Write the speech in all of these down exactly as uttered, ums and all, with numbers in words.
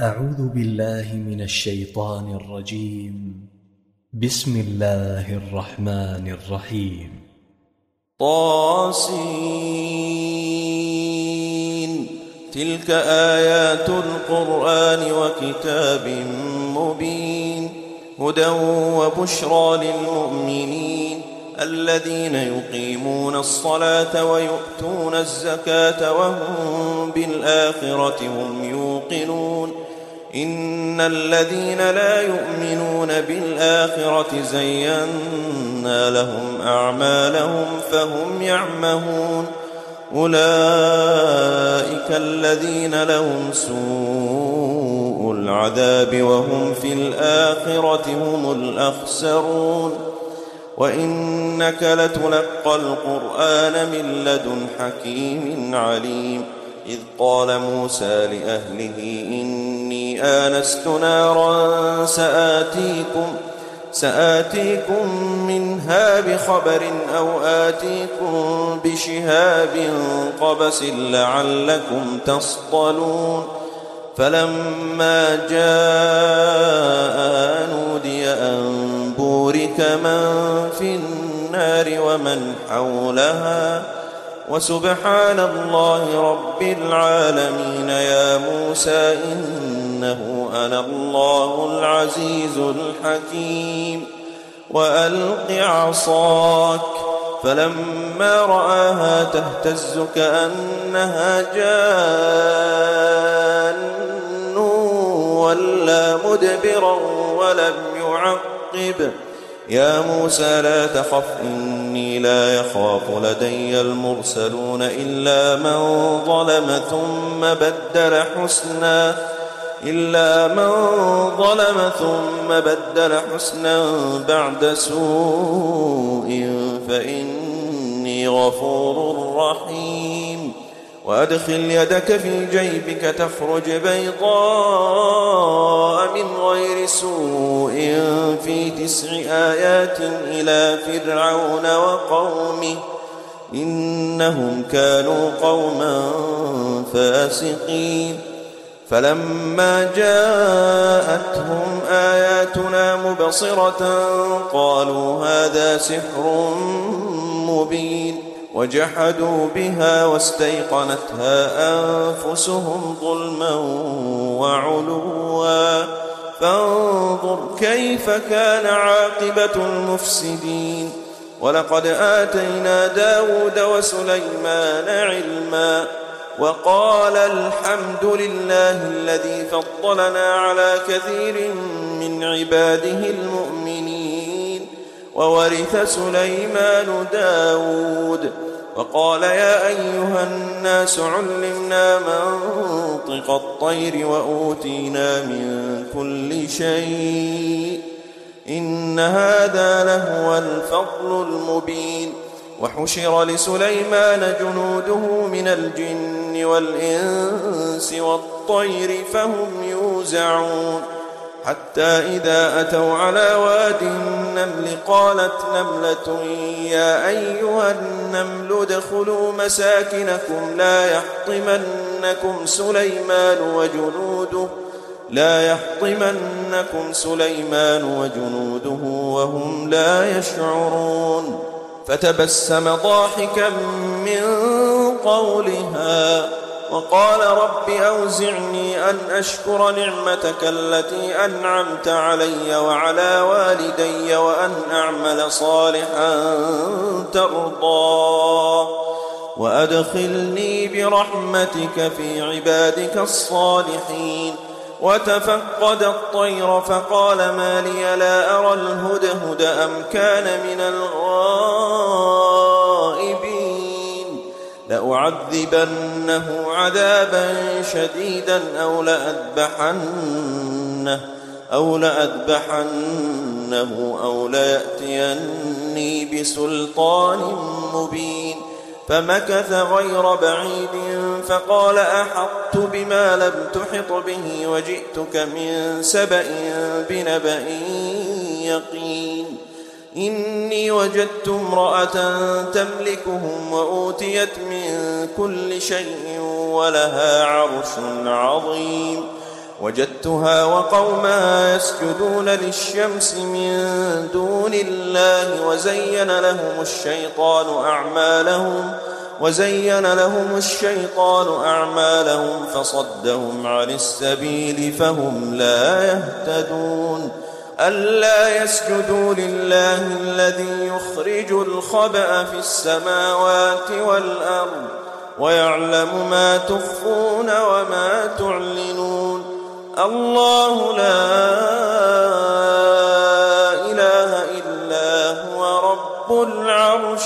أعوذ بالله من الشيطان الرجيم. بسم الله الرحمن الرحيم. طاسين تلك آيات القرآن وكتاب مبين هدى وبشرى للمؤمنين الذين يقيمون الصلاة ويؤتون الزكاة وهم بالآخرة هم يوقنون إن الذين لا يؤمنون بالآخرة زينا لهم أعمالهم فهم يعمهون أولئك الذين لهم سوء العذاب وهم في الآخرة هم الأخسرون وإنك لتلقى القرآن من لدن حكيم عليم إذ قال موسى لأهله إني آنست نارا سآتيكم, سآتيكم منها بخبر أو آتيكم بشهاب قبس لعلكم تصطلون فلما جاء نودي أن بورك من في النار ومن حولها وسبحان الله رب العالمين يا موسى إنه أنا الله العزيز الحكيم وألق عصاك فلما رآها تهتز كأنها جان ولا مدبرا ولم يعقب يا موسى لا تخف إني لا يخاف لدي المرسلون إلا من ظلم ثم بدل حسنا إلا من ظلم ثم بدل حسنا بعد سوء فإني غفور رحيم وأدخل يدك في جيبك تخرج بيضاء من غير سوء في تسع آيات إلى فرعون وقومه إنهم كانوا قوما فاسقين فلما جاءتهم آياتنا مبصرة قالوا هذا سحر مبين وجحدوا بها واستيقنتها أنفسهم ظلما وعلوا فانظر كيف كان عاقبة المفسدين ولقد آتينا داود وسليمان علما وقال الحمد لله الذي فضلنا على كثير من عباده المؤمنين وورث سليمان داود وقال يا أيها الناس علمنا منطق الطير وأوتينا من كل شيء إن هذا لهو الفضل المبين وحشر لسليمان جنوده من الجن والإنس والطير فهم يوزعون حتى إذا أتوا على واد النمل قالت نملة يا أيها النمل ادخلوا مساكنكم لا يحطمنكم سليمان وجنوده لا يحطمنكم سليمان وجنوده وهم لا يشعرون فتبسم ضاحكا من قولها وقال رب أوزعني أن أشكر نعمتك التي أنعمت علي وعلى والدي وأن أعمل صالحا ترضاه وأدخلني برحمتك في عبادك الصالحين وتفقد الطير فقال ما لي لا أرى الهدهد أم كان من الغائبين لأعذبنه عذابا شديدا أو لأذبحنه أو لأذبحنه أو ليأتيني بسلطان مبين فمكث غير بعيد فقال أحطت بما لم تحط به وجئتك من سبأ بنبأ يقين إني وجدت امرأة تملكهم وأوتيت من كل شيء ولها عرش عظيم وجدتها وقومها يسجدون للشمس من دون الله وزين لهم الشيطان أعمالهم وزين لهم الشيطان أعمالهم فصدهم عن السبيل فهم لا يهتدون ألا يسجدوا لله الذي يخرج الخبأ في السماوات والأرض ويعلم ما تخفون وما تعلنون الله لا إله إلا هو رب العرش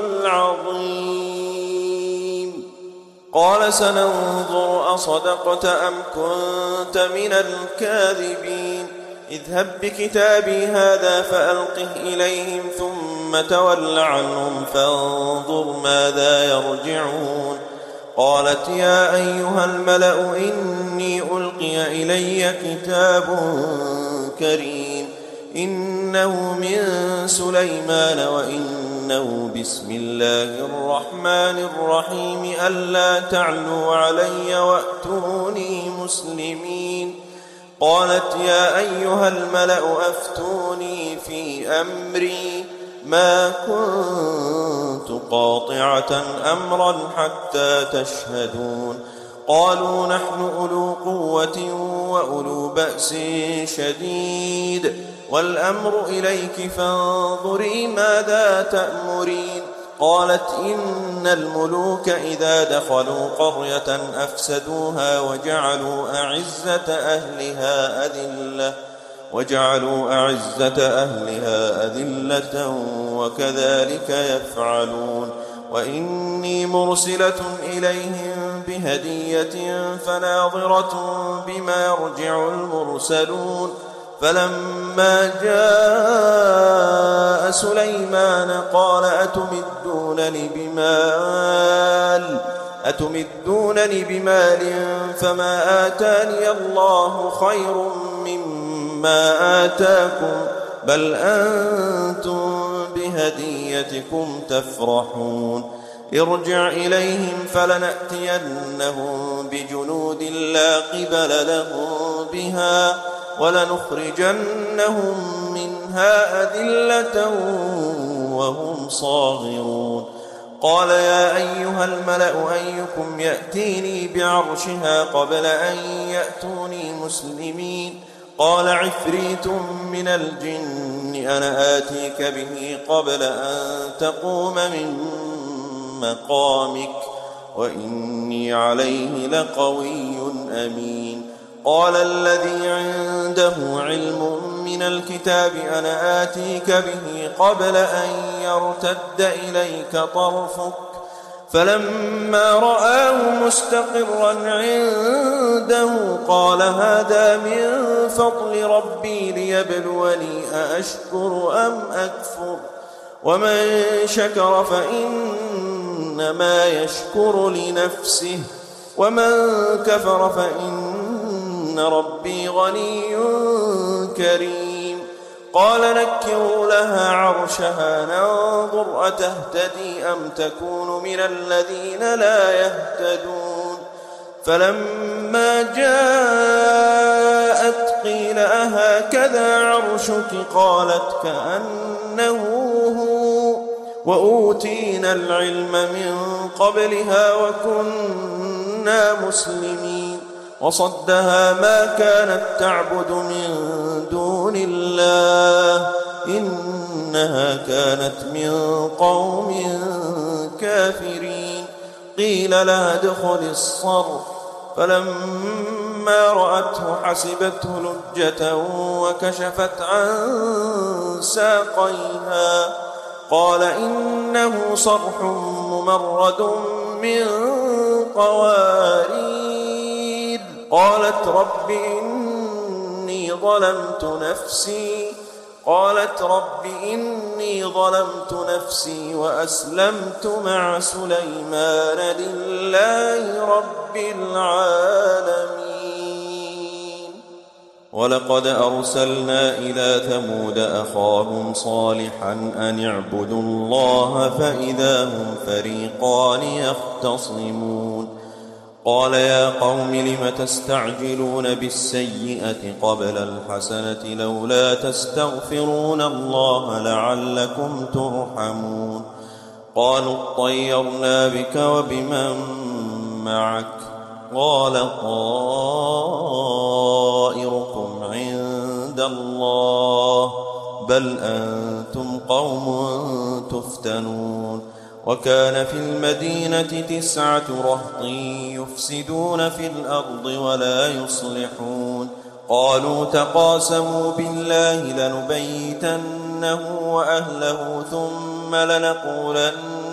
العظيم قال سننظر أصدقت أم كنت من الكاذبين اذهب بكتابي هذا فألقه إليهم ثم تول عنهم فانظر ماذا يرجعون قالت يا أيها الملأ إني ألقي إلي كتاب كريم إنه من سليمان وإنه بسم الله الرحمن الرحيم ألا تعلوا علي وأتوني مسلمين قالت يا أيها الملأ أفتوني في أمري ما كنت قاطعة أمرا حتى تشهدون قالوا نحن أولو قوة وأولو بأس شديد والأمر إليك فانظري ماذا تأمرين قالت إن الملوك إذا دخلوا قرية أفسدوها وجعلوا أعزة أهلها أذلة وجعلوا أعزة أهلها أذلة وكذلك يفعلون وإني مرسلة إليهم بهدية فناظرة بما يرجع المرسلون فلما جاء سليمان قال أتمدونني بمال أتمدونني بمال فما آتاني الله خير مما آتاكم بل أنتم بهديتكم تفرحون ارجع إليهم فلنأتينهم بجنود لا قبل لهم بها ولنخرجنهم منها أذلة وهم صاغرون قال يا أيها الملأ أيكم يأتيني بعرشها قبل أن يأتوني مسلمين قال عفريت من الجن أنا آتيك به قبل أن تقوم من مقامك وإني عليه لقوي أمين قال الذي عنده علم من الكتاب أنا آتيك به قبل أن يرتد إليك طرفك فلما رآه مستقرا عنده قال هذا من فضل ربي ليبلوني أأشكر أم أكفر ومن شكر فإنما يشكر لنفسه ومن كفر فإن ربي غني كريم قال نكروا لها عرشها ننظر أتهتدي أم تكون من الذين لا يهتدون فلما جاءت قيل أهكذا عرشك قالت كأنه هو وأوتينا العلم من قبلها وكنا مسلمين وصدها ما كانت تعبد من دون الله إنها كانت من قوم كافرين قيل لها ادخل الصرح فلما رأته حسبته لجة وكشفت عن ساقيها قال إنه صرح ممرد من قوارير قالت رب إني ظلمت نفسي قالت رب إني ظلمت نفسي وأسلمت مع سليمان لله رب العالمين ولقد أرسلنا إلى ثمود أخاهم صالحا أن اعبدوا الله فإذا هم فريقان يختصمون قال يا قوم لم تستعجلون بالسيئة قبل الحسنة لولا تستغفرون الله لعلكم ترحمون قالوا اطيرنا بك وبمن معك قال طائركم عند الله بل أنتم قوم تفتنون وكان في المدينة تسعة رهط يفسدون في الأرض ولا يصلحون قالوا تقاسموا بالله لنبيتنه وأهله ثم لنقولن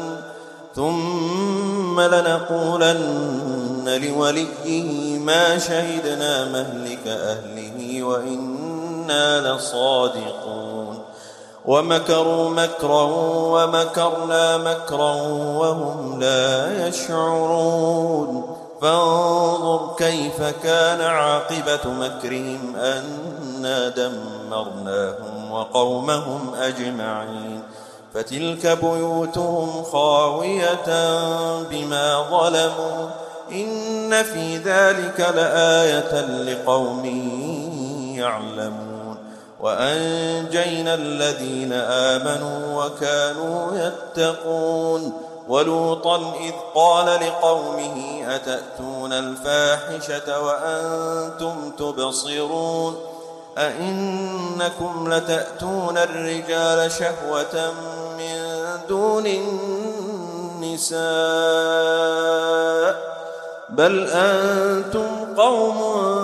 ثم لنقولن لوليه ما شهدنا مهلك أهله وإنا لصادقون ومكروا مكرا ومكرنا مكرا وهم لا يشعرون فانظر كيف كان عاقبة مكرهم أنا دمرناهم وقومهم أجمعين فتلك بيوتهم خاوية بما ظلموا إن في ذلك لآية لقوم يعلمون وأنجينا الذين آمنوا وكانوا يتقون ولوطا إذ قال لقومه أتأتون الفاحشة وأنتم تبصرون أئنكم لتأتون الرجال شهوة من دون النساء بل أنتم قوم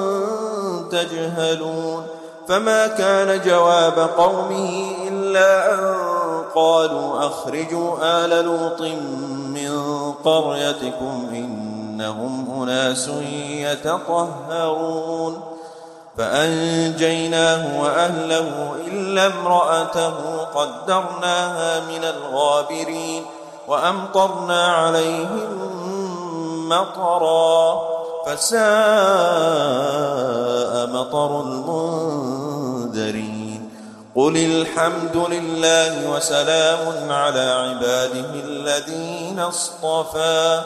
تجهلون فما كان جواب قومه إلا أن قالوا أخرجوا آل لوط من قريتكم إنهم أناس يتطهرون فأنجيناه وأهله إلا امرأته قدرناها من الغابرين وأمطرنا عليهم مطرا فساء مطر المنذرين قل الحمد لله وسلام على عباده الذين اصطفى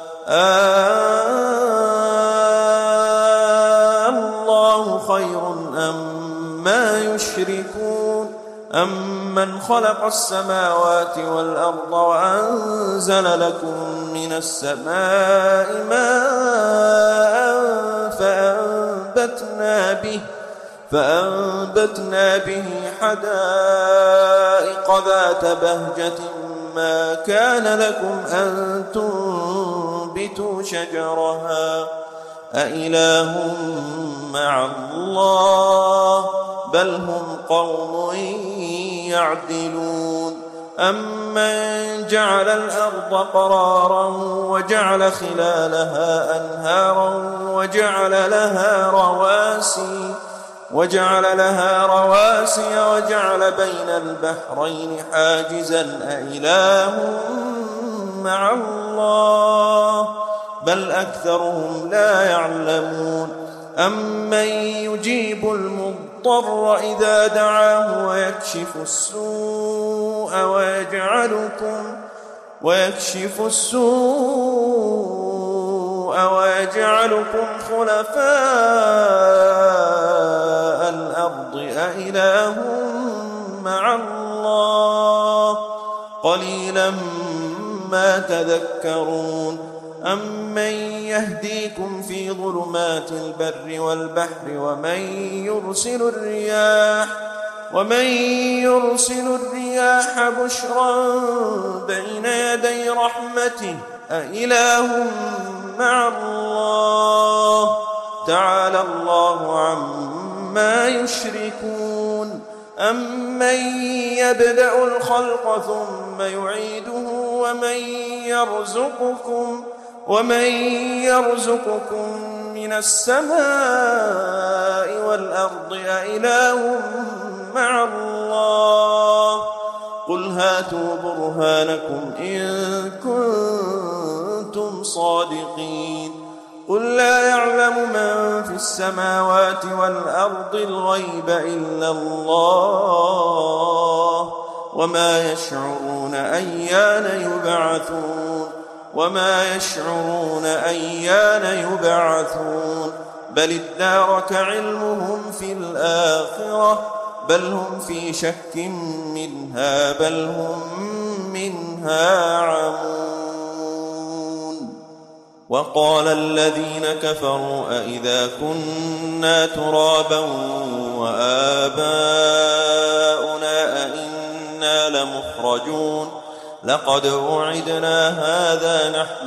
الله خير أما يشركون أمن خلق السماوات والأرض وأنزل لكم من السماء ماء فأنبتنا به فأنبتنا به حدائق ذات بهجة ما كان لكم أن تنبتوا شجرها أإله مع الله بل هم قوم يعدلون أمن جعل الأرض قرارا وجعل خلالها أنهارا وجعل لها رواسي وجعل لها رواسي وجعل بين البحرين حاجزا أإله مع الله بل أكثرهم لا يعلمون أمن يجيب المضطر إذا دعاه ويكشف السوء ويجعلكم ويكشف السوء ويجعلكم خلفاء الأرض أإله مع الله قليلا ما تذكرون أمن يهديكم في ظلمات البر والبحر ومن يرسل الرياح ومن يرسل الرياح بشرا بين يدي رحمته أإله مع الله تعالى الله عما يشركون أمن يبدأ الخلق ثم يعيده ومن يرزقكم ومن يرزقكم من السماء والأرض أإله مع الله قل هاتوا برهانكم إن كنتم صادقين قل لا يعلم من في السماوات والأرض الغيب إلا الله وما يشعرون أيان يبعثون وما يشعرون أيان يبعثون بل ادارك علمهم في الآخرة بل هم في شك منها بل هم منها عمون. وقال الذين كفروا أئذا كنا ترابا وآباؤنا أئنا لمخرجون لقد وعدنا هذا نحن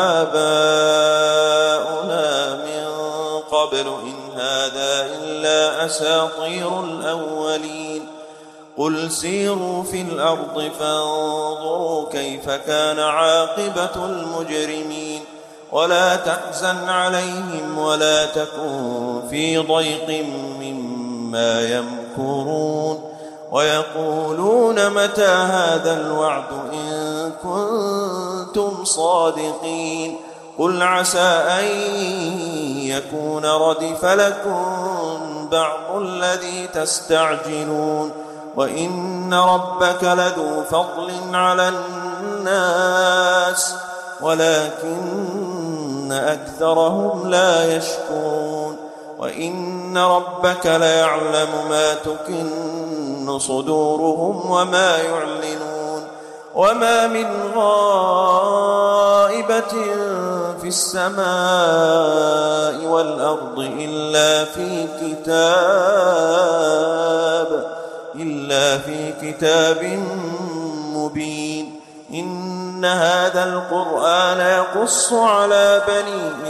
وآباؤنا من قبل إن هذا إلا أساطير الأولين. قل سيروا في الأرض فانظروا كيف كان عاقبة المجرمين ولا تحزن عليهم ولا تكن في ضيق مما يمكرون ويقولون متى هذا الوعد إن كنتم صادقين. قل عسى أن يكون ردف لكم بعض الذي تستعجلون وإن ربك لذو فضل على الناس ولكن أكثرهم لا يشكرون. وإن ربك ليعلم ما تكن صدورهم وما يعلنون وما من غائبة في السماء والأرض إلا في كتاب إلا في كتاب مبين. إن هذا القرآن يقص على بني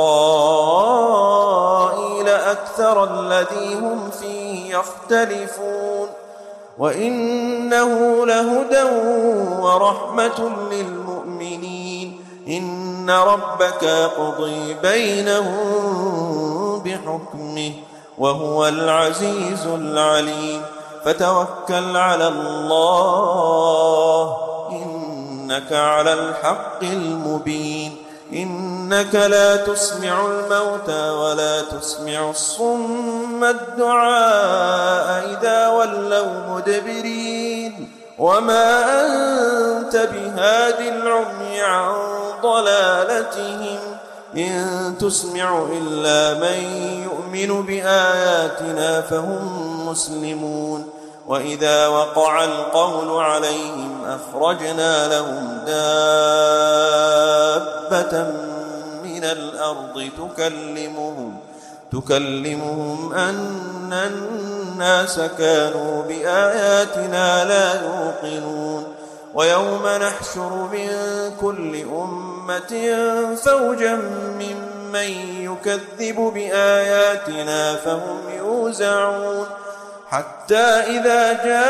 إسرائيل أكثر الذي هم فيه يختلفون وإنه لهدى ورحمة للمؤمنين. إن ربك يقضي بينهم بحكمه وهو العزيز العليم. فتوكل على الله إنك على الحق المبين. إنك لا تسمع الموتى ولا تسمع الصم الدعاء إذا ولوا مدبرين وما أنت بهاد العمي عن ضلالتهم إن تسمع إلا من يؤمن بآياتنا فهم مسلمون. وإذا وقع القول عليهم أخرجنا لهم دابة من الأرض تكلمهم تكلمهم أن الناس كانوا بآياتنا لا يوقنون. ويوم نحشر من كل أمة فوجا ممن يكذب بآياتنا فهم يوزعون حتى إذا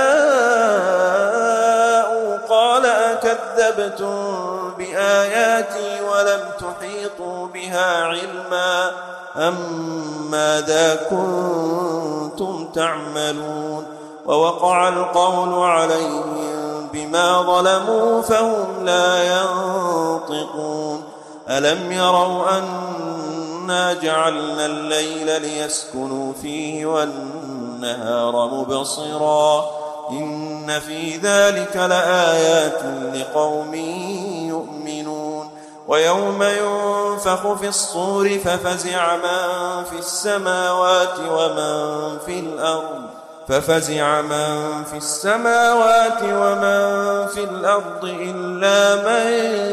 جاءوا قال أكذبتم بآياتي ولم تحيطوا بها علما أم ماذا كنتم تعملون. ووقع القول عليهم بما ظلموا فهم لا ينطقون. ألم يروا أنا جعلنا الليل ليسكنوا فيه والنهار مبصرا إن في ذلك لآيات لقوم يؤمنون. ويوم ينفخ في الصور ففزع من في السماوات ومن في الأرض ففزع من في السماوات ومن في الأرض إلا من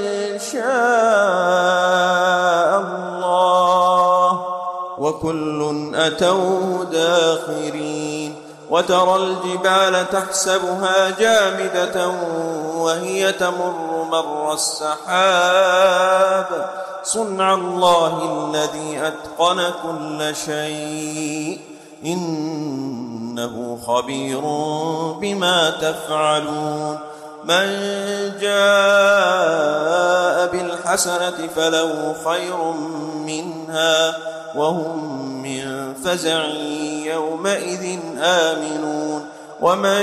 شاء الله وكل أتوه داخرين. وترى الجبال تحسبها جامدة وهي تمر مر السحاب صنع الله الذي أتقن كل شيء إنه خبير بما تفعلون. من جاء بالحسنة فله خير منها وهم من فزع يومئذ آمنون. ومن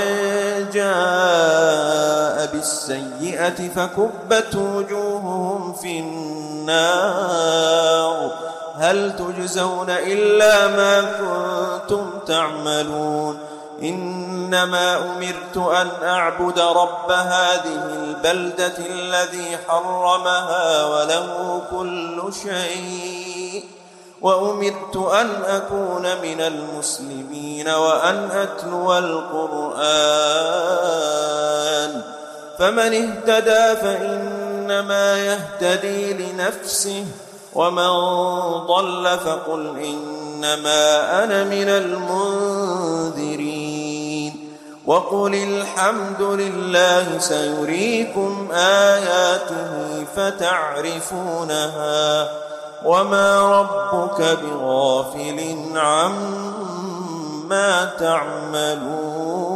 جاء بالسيئة فكبت وجوههم في النار هل تجزون إلا ما كنتم تعملون إنما أمرت أن أعبد رب هذه البلدة الذي حرمها وله كل شيء وأمرت أن أكون من المسلمين وأن أتلو القرآن فمن اهتدى فإنما يهتدي لنفسه ومن ضل فقل إنما أنا من المنذرين وقل الحمد لله سيريكم آياته فتعرفونها وما ربك بغافل عما تعملون